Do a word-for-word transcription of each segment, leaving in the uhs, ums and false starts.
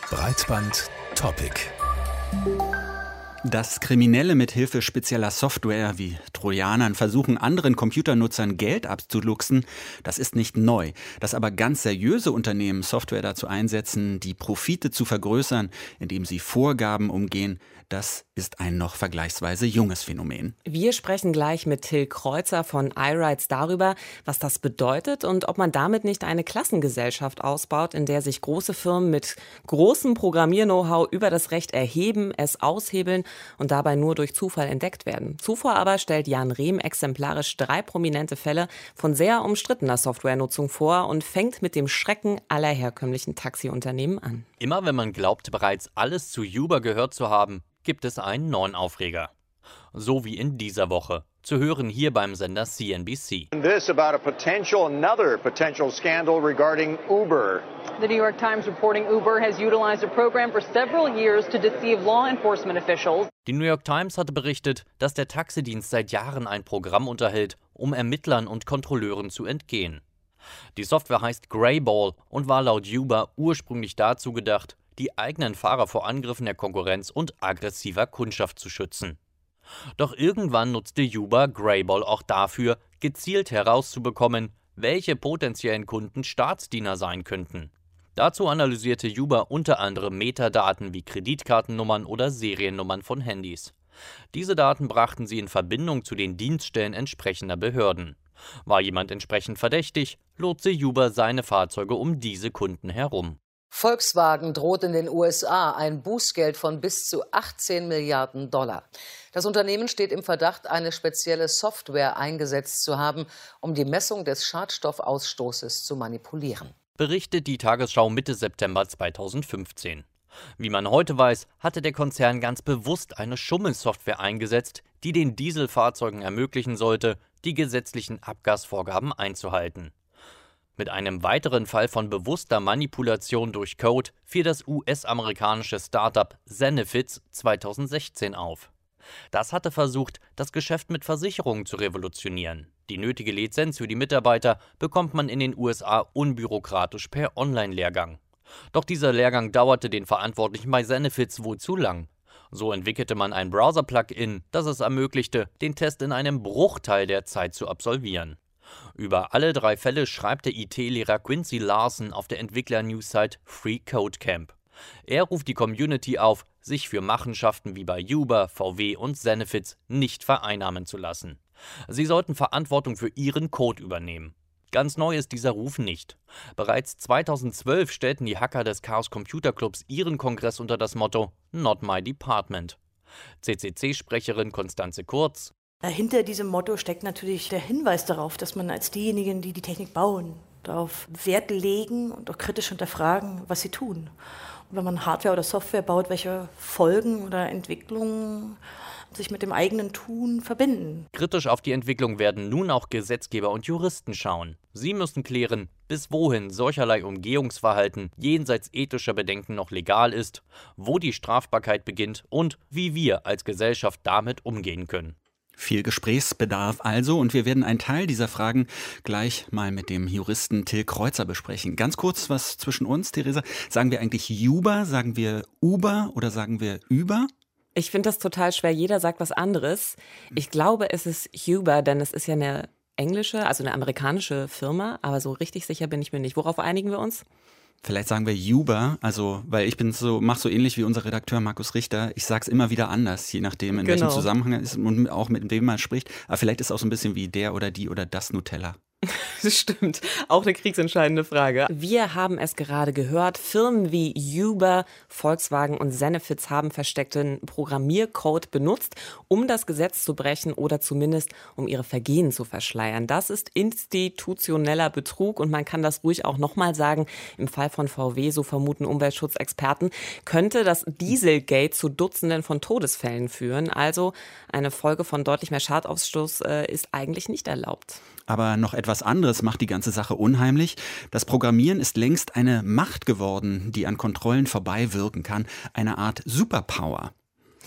Breitband-Topic. Dass Kriminelle mit Hilfe spezieller Software wie Trojanern versuchen, anderen Computernutzern Geld abzuluxen, das ist nicht neu. Dass aber ganz seriöse Unternehmen Software dazu einsetzen, die Profite zu vergrößern, indem sie Vorgaben umgehen, das ist ein noch vergleichsweise junges Phänomen. Wir sprechen gleich mit Till Kreuzer von iRights darüber, was das bedeutet und ob man damit nicht eine Klassengesellschaft ausbaut, in der sich große Firmen mit großem Programmier-Know-how über das Recht erheben, es aushebeln und dabei nur durch Zufall entdeckt werden. Zuvor aber stellt Jan Rehm exemplarisch drei prominente Fälle von sehr umstrittener Softwarenutzung vor und fängt mit dem Schrecken aller herkömmlichen Taxiunternehmen an. Immer wenn man glaubt, bereits alles zu Uber gehört zu haben, gibt es einen neuen Aufreger. So wie in dieser Woche. Zu hören hier beim Sender C N B C. This about a potential, another potential scandal regarding Uber. The New York Times reporting Uber has utilized a program for several years to deceive law enforcement officials. Die New York Times hatte berichtet, dass der Taxidienst seit Jahren ein Programm unterhält, um Ermittlern und Kontrolleuren zu entgehen. Die Software heißt Greyball und war laut Uber ursprünglich dazu gedacht, die eigenen Fahrer vor Angriffen der Konkurrenz und aggressiver Kundschaft zu schützen. Doch irgendwann nutzte Uber Greyball auch dafür, gezielt herauszubekommen, welche potenziellen Kunden Staatsdiener sein könnten. Dazu analysierte Uber unter anderem Metadaten wie Kreditkartennummern oder Seriennummern von Handys. Diese Daten brachten sie in Verbindung zu den Dienststellen entsprechender Behörden. War jemand entsprechend verdächtig, lotste Uber seine Fahrzeuge um diese Kunden herum. Volkswagen droht in den U S A ein Bußgeld von bis zu achtzehn Milliarden Dollar. Das Unternehmen steht im Verdacht, eine spezielle Software eingesetzt zu haben, um die Messung des Schadstoffausstoßes zu manipulieren. Berichtet die Tagesschau Mitte September zweitausendfünfzehn. Wie man heute weiß, hatte der Konzern ganz bewusst eine Schummelsoftware eingesetzt, die den Dieselfahrzeugen ermöglichen sollte, die gesetzlichen Abgasvorgaben einzuhalten. Mit einem weiteren Fall von bewusster Manipulation durch Code fiel das U S-amerikanische Startup Zenefits zweitausendsechzehn auf. Das hatte versucht, das Geschäft mit Versicherungen zu revolutionieren. Die nötige Lizenz für die Mitarbeiter bekommt man in den U S A unbürokratisch per Online-Lehrgang. Doch dieser Lehrgang dauerte den Verantwortlichen bei Zenefits wohl zu lang. So entwickelte man ein Browser-Plugin, das es ermöglichte, den Test in einem Bruchteil der Zeit zu absolvieren. Über alle drei Fälle schreibt der I T-Lehrer Quincy Larson auf der Entwickler-News-Site Free Code Camp. Er ruft die Community auf, sich für Machenschaften wie bei Uber, V W und Zenefits nicht vereinnahmen zu lassen. Sie sollten Verantwortung für ihren Code übernehmen. Ganz neu ist dieser Ruf nicht. Bereits zweitausendzwölf stellten die Hacker des Chaos Computer Clubs ihren Kongress unter das Motto Not My Department. C C C-Sprecherin Constanze Kurz: Hinter diesem Motto steckt natürlich der Hinweis darauf, dass man als diejenigen, die die Technik bauen, darauf Wert legen und auch kritisch hinterfragen, was sie tun. Und wenn man Hardware oder Software baut, welche Folgen oder Entwicklungen sich mit dem eigenen Tun verbinden. Kritisch auf die Entwicklung werden nun auch Gesetzgeber und Juristen schauen. Sie müssen klären, bis wohin solcherlei Umgehungsverhalten jenseits ethischer Bedenken noch legal ist, wo die Strafbarkeit beginnt und wie wir als Gesellschaft damit umgehen können. Viel Gesprächsbedarf also, und wir werden einen Teil dieser Fragen gleich mal mit dem Juristen Till Kreuzer besprechen. Ganz kurz was zwischen uns, Theresa. Sagen wir eigentlich Uber, sagen wir Uber oder sagen wir Über? Ich finde das total schwer. Jeder sagt was anderes. Ich glaube, es ist Uber, denn es ist ja eine englische, also eine amerikanische Firma, aber so richtig sicher bin ich mir nicht. Worauf einigen wir uns? Vielleicht sagen wir Uber, also weil ich bin so, mach so ähnlich wie unser Redakteur Markus Richter. Ich sag's immer wieder anders, je nachdem in Genau. welchem Zusammenhang es ist und auch mit wem man spricht. Aber vielleicht ist es auch so ein bisschen wie der oder die oder das Nutella. Das stimmt. Auch eine kriegsentscheidende Frage. Wir haben es gerade gehört. Firmen wie Uber, Volkswagen und Zenefits haben versteckten Programmiercode benutzt, um das Gesetz zu brechen oder zumindest um ihre Vergehen zu verschleiern. Das ist institutioneller Betrug und man kann das ruhig auch nochmal sagen. Im Fall von V W, so vermuten Umweltschutzexperten, könnte das Dieselgate zu Dutzenden von Todesfällen führen. Also eine Folge von deutlich mehr Schadausstoß äh, ist eigentlich nicht erlaubt. Aber noch etwas anderes macht die ganze Sache unheimlich. Das Programmieren ist längst eine Macht geworden, die an Kontrollen vorbei wirken kann. Eine Art Superpower.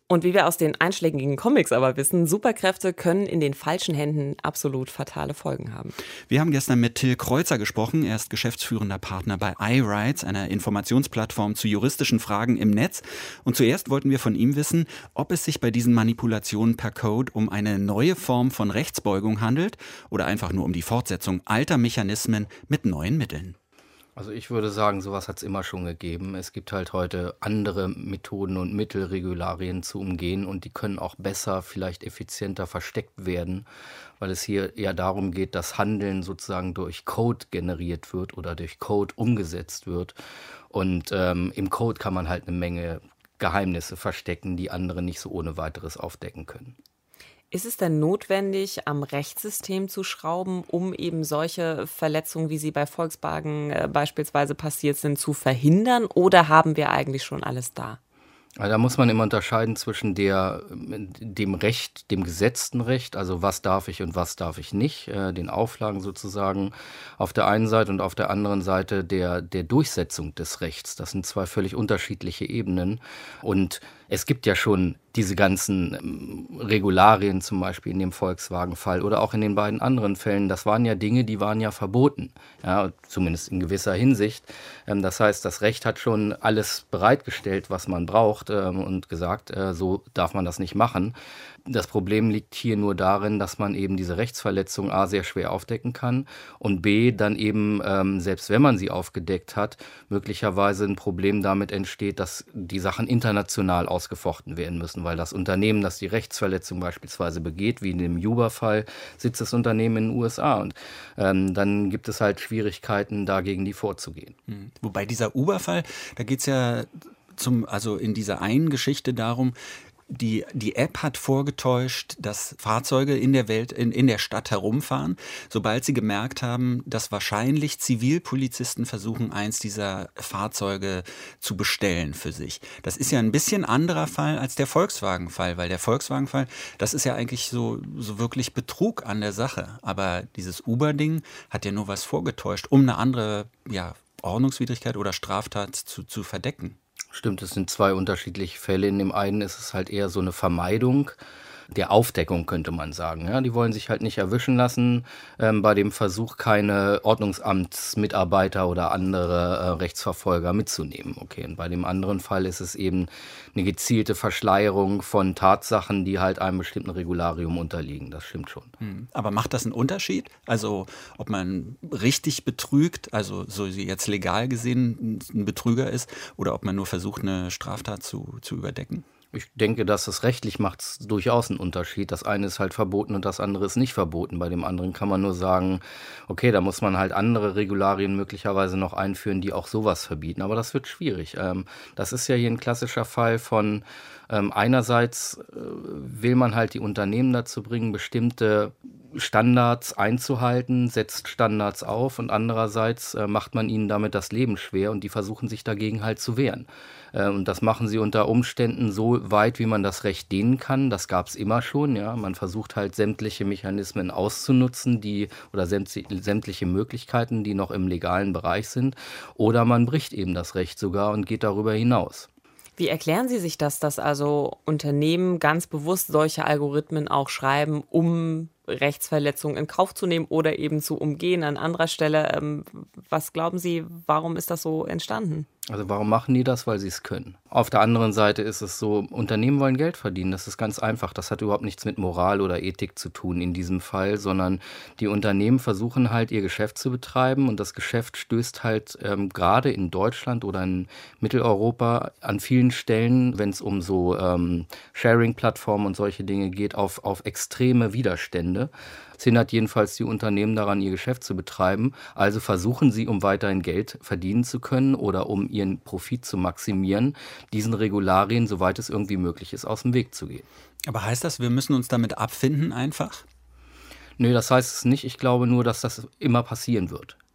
Und wie wir aus den einschlägigen Comics aber wissen, Superkräfte können in den falschen Händen absolut fatale Folgen haben. Wir haben gestern mit Till Kreuzer gesprochen. Er ist geschäftsführender Partner bei iRights, einer Informationsplattform zu juristischen Fragen im Netz. Und zuerst wollten wir von ihm wissen, ob es sich bei diesen Manipulationen per Code um eine neue Form von Rechtsbeugung handelt oder einfach nur um die Fortsetzung alter Mechanismen mit neuen Mitteln. Also ich würde sagen, sowas hat es immer schon gegeben. Es gibt halt heute andere Methoden und Mittel, Regularien zu umgehen und die können auch besser, vielleicht effizienter versteckt werden, weil es hier eher darum geht, dass Handeln sozusagen durch Code generiert wird oder durch Code umgesetzt wird. Und ähm, im Code kann man halt eine Menge Geheimnisse verstecken, die andere nicht so ohne weiteres aufdecken können. Ist es denn notwendig, am Rechtssystem zu schrauben, um eben solche Verletzungen, wie sie bei Volkswagen äh, beispielsweise passiert sind, zu verhindern? Oder haben wir eigentlich schon alles da? Also da muss man immer unterscheiden zwischen der, dem Recht, dem gesetzten Recht, also was darf ich und was darf ich nicht, äh, den Auflagen sozusagen auf der einen Seite und auf der anderen Seite der, der Durchsetzung des Rechts. Das sind zwei völlig unterschiedliche Ebenen und es gibt ja schon diese ganzen ähm, Regularien, zum Beispiel in dem Volkswagen-Fall oder auch in den beiden anderen Fällen. Das waren ja Dinge, die waren ja verboten, ja, zumindest in gewisser Hinsicht. Ähm, das heißt, das Recht hat schon alles bereitgestellt, was man braucht ähm, und gesagt, äh, so darf man das nicht machen. Das Problem liegt hier nur darin, dass man eben diese Rechtsverletzung A sehr schwer aufdecken kann und B dann eben, ähm, selbst wenn man sie aufgedeckt hat, möglicherweise ein Problem damit entsteht, dass die Sachen international ausgefochten werden müssen, weil das Unternehmen, das die Rechtsverletzung beispielsweise begeht, wie in dem Uber-Fall, sitzt das Unternehmen in den U S A und ähm, dann gibt es halt Schwierigkeiten, dagegen die vorzugehen. Mhm. Wobei dieser Uber-Fall, da geht es ja zum, also in dieser einen Geschichte darum, Die, die App hat vorgetäuscht, dass Fahrzeuge in der Welt, in, in der Stadt herumfahren, sobald sie gemerkt haben, dass wahrscheinlich Zivilpolizisten versuchen, eins dieser Fahrzeuge zu bestellen für sich. Das ist ja ein bisschen anderer Fall als der Volkswagen-Fall, weil der Volkswagen-Fall, das ist ja eigentlich so, so wirklich Betrug an der Sache. Aber dieses Uber-Ding hat ja nur was vorgetäuscht, um eine andere, ja, Ordnungswidrigkeit oder Straftat zu, zu verdecken. Stimmt, es sind zwei unterschiedliche Fälle. In dem einen ist es halt eher so eine Vermeidung der Aufdeckung, könnte man sagen. Ja, die wollen sich halt nicht erwischen lassen, ähm, bei dem Versuch, keine Ordnungsamtsmitarbeiter oder andere äh, Rechtsverfolger mitzunehmen. Okay, und bei dem anderen Fall ist es eben eine gezielte Verschleierung von Tatsachen, die halt einem bestimmten Regularium unterliegen. Das stimmt schon. Hm. Aber macht das einen Unterschied? Also ob man richtig betrügt, also so sie jetzt legal gesehen ein Betrüger ist, oder ob man nur versucht, eine Straftat zu, zu überdecken? Ich denke, dass es rechtlich macht es durchaus einen Unterschied. Das eine ist halt verboten und das andere ist nicht verboten. Bei dem anderen kann man nur sagen, okay, da muss man halt andere Regularien möglicherweise noch einführen, die auch sowas verbieten. Aber das wird schwierig. Ähm, das ist ja hier ein klassischer Fall von ähm, einerseits äh, will man halt die Unternehmen dazu bringen, bestimmte Standards einzuhalten, setzt Standards auf und andererseits äh, macht man ihnen damit das Leben schwer und die versuchen sich dagegen halt zu wehren. Äh, und das machen sie unter Umständen so weit, wie man das Recht dehnen kann. Das gab es immer schon. Ja, man versucht halt sämtliche Mechanismen auszunutzen, die oder sämtliche Möglichkeiten, die noch im legalen Bereich sind. Oder man bricht eben das Recht sogar und geht darüber hinaus. Wie erklären Sie sich das, dass also Unternehmen ganz bewusst solche Algorithmen auch schreiben, um Rechtsverletzungen in Kauf zu nehmen oder eben zu umgehen an anderer Stelle? Ähm, was glauben Sie, warum ist das so entstanden? Also warum machen die das? Weil sie es können. Auf der anderen Seite ist es so, Unternehmen wollen Geld verdienen. Das ist ganz einfach. Das hat überhaupt nichts mit Moral oder Ethik zu tun in diesem Fall, sondern die Unternehmen versuchen halt ihr Geschäft zu betreiben und das Geschäft stößt halt ähm, gerade in Deutschland oder in Mitteleuropa an vielen Stellen, wenn es um so ähm, Sharing-Plattformen und solche Dinge geht, auf, auf extreme Widerstände. Es hindert jedenfalls die Unternehmen daran, ihr Geschäft zu betreiben. Also versuchen sie, um weiterhin Geld verdienen zu können oder um ihren Profit zu maximieren, diesen Regularien, soweit es irgendwie möglich ist, aus dem Weg zu gehen. Aber heißt das, wir müssen uns damit abfinden einfach? Nö, das heißt es nicht. Ich glaube nur, dass das immer passieren wird.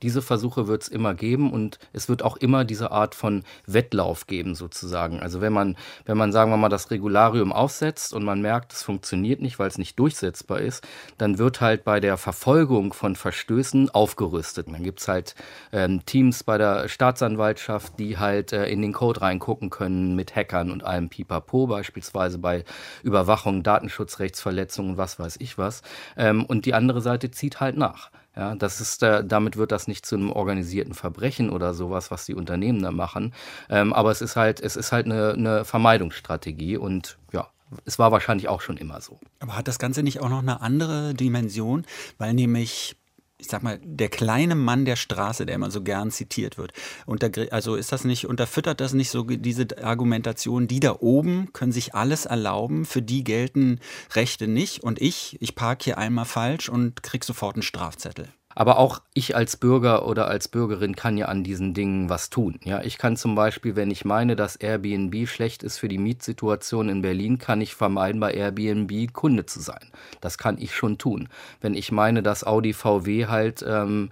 Diese Versuche wird es immer geben und es wird auch immer diese Art von Wettlauf geben sozusagen. Also wenn man, wenn man, sagen wir mal, das Regularium aufsetzt und man merkt, es funktioniert nicht, weil es nicht durchsetzbar ist, dann wird halt bei der Verfolgung von Verstößen aufgerüstet. Dann gibt es halt ähm, Teams bei der Staatsanwaltschaft, die halt äh, in den Code reingucken können mit Hackern und allem Pipapo, beispielsweise bei Überwachung, Datenschutzrechtsverletzungen, was weiß ich was. Ähm, und die andere Seite zieht halt nach. Ja, das ist, äh, damit wird das nicht zu einem organisierten Verbrechen oder sowas, was die Unternehmen da machen. Ähm, aber es ist halt, es ist halt eine, eine Vermeidungsstrategie und ja, es war wahrscheinlich auch schon immer so. Aber hat das Ganze nicht auch noch eine andere Dimension? Weil nämlich, ich sag mal, der kleine Mann der Straße, der immer so gern zitiert wird, unter, also ist das nicht, unterfüttert das nicht so diese Argumentation, die da oben können sich alles erlauben, für die gelten Rechte nicht und ich, ich parke hier einmal falsch und krieg sofort einen Strafzettel. Aber auch ich als Bürger oder als Bürgerin kann ja an diesen Dingen was tun. Ja, ich kann zum Beispiel, wenn ich meine, dass Airbnb schlecht ist für die Mietsituation in Berlin, kann ich vermeiden, bei Airbnb Kunde zu sein. Das kann ich schon tun. Wenn ich meine, dass Audi V W halt ähm,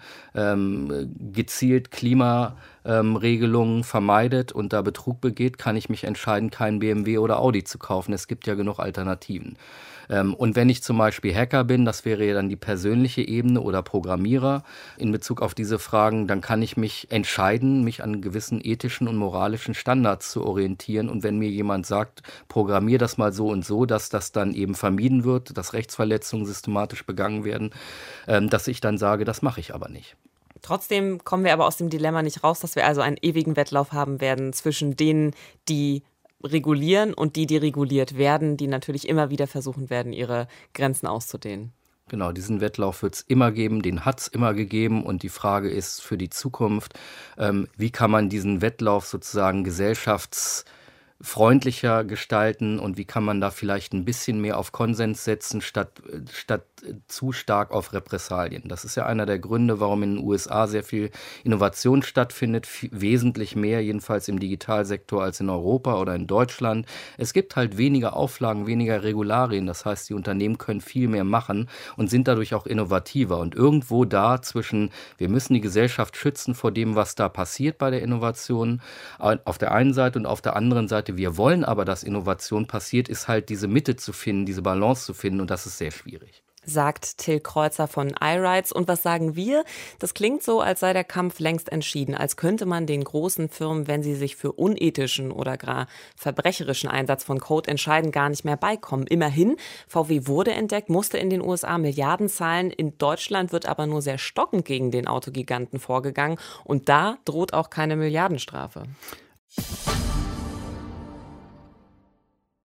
ähm, gezielt Klimaregelungen ähm, vermeidet und da Betrug begeht, kann ich mich entscheiden, keinen B M W oder Audi zu kaufen. Es gibt ja genug Alternativen. Und wenn ich zum Beispiel Hacker bin, das wäre ja dann die persönliche Ebene oder Programmierer in Bezug auf diese Fragen, dann kann ich mich entscheiden, mich an gewissen ethischen und moralischen Standards zu orientieren. Und wenn mir jemand sagt, programmier das mal so und so, dass das dann eben vermieden wird, dass Rechtsverletzungen systematisch begangen werden, dass ich dann sage, das mache ich aber nicht. Trotzdem kommen wir aber aus dem Dilemma nicht raus, dass wir also einen ewigen Wettlauf haben werden zwischen denen, die regulieren und die, die reguliert werden, die natürlich immer wieder versuchen werden, ihre Grenzen auszudehnen. Genau, diesen Wettlauf wird es immer geben, den hat es immer gegeben und die Frage ist für die Zukunft, ähm, wie kann man diesen Wettlauf sozusagen gesellschaftsfreundlicher gestalten und wie kann man da vielleicht ein bisschen mehr auf Konsens setzen, statt, statt zu stark auf Repressalien. Das ist ja einer der Gründe, warum in den U S A sehr viel Innovation stattfindet, f- wesentlich mehr, jedenfalls im Digitalsektor, als in Europa oder in Deutschland. Es gibt halt weniger Auflagen, weniger Regularien, das heißt, die Unternehmen können viel mehr machen und sind dadurch auch innovativer. Und irgendwo da zwischen, wir müssen die Gesellschaft schützen vor dem, was da passiert bei der Innovation, auf der einen Seite und auf der anderen Seite, wir wollen aber, dass Innovation passiert, ist halt diese Mitte zu finden, diese Balance zu finden und das ist sehr schwierig. Sagt Till Kreuzer von iRights. Und was sagen wir? Das klingt so, als sei der Kampf längst entschieden, als könnte man den großen Firmen, wenn sie sich für unethischen oder gar verbrecherischen Einsatz von Code entscheiden, gar nicht mehr beikommen. Immerhin, V W wurde entdeckt, musste in den U S A Milliarden zahlen. In Deutschland wird aber nur sehr stockend gegen den Autogiganten vorgegangen. Und da droht auch keine Milliardenstrafe.